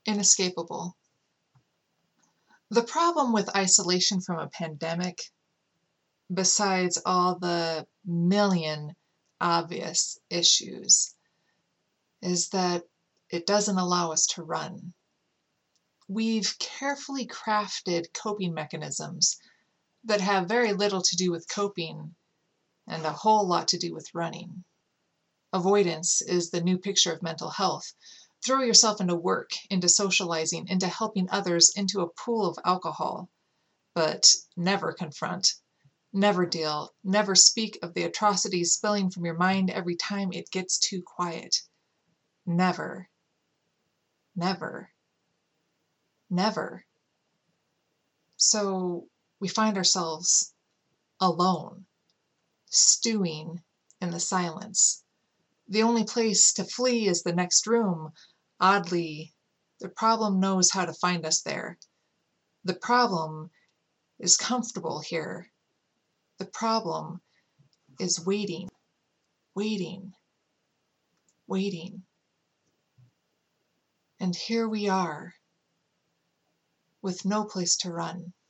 Inescapable. The problem with isolation from a pandemic, besides all the million obvious issues, is that it doesn't allow us to run. We've carefully crafted coping mechanisms that have very little to do with coping and a whole lot to do with running. Avoidance is the new picture of mental health. Throw yourself into work, into socializing, into helping others, into a pool of alcohol, but never confront, never deal, never speak of the atrocities spilling from your mind every time it gets too quiet. Never, never, never. So we find ourselves alone, stewing in the silence. The only place to flee is the next room. Oddly, the problem knows how to find us there. The problem is comfortable here. The problem is waiting, waiting, waiting. And here we are, with no place to run.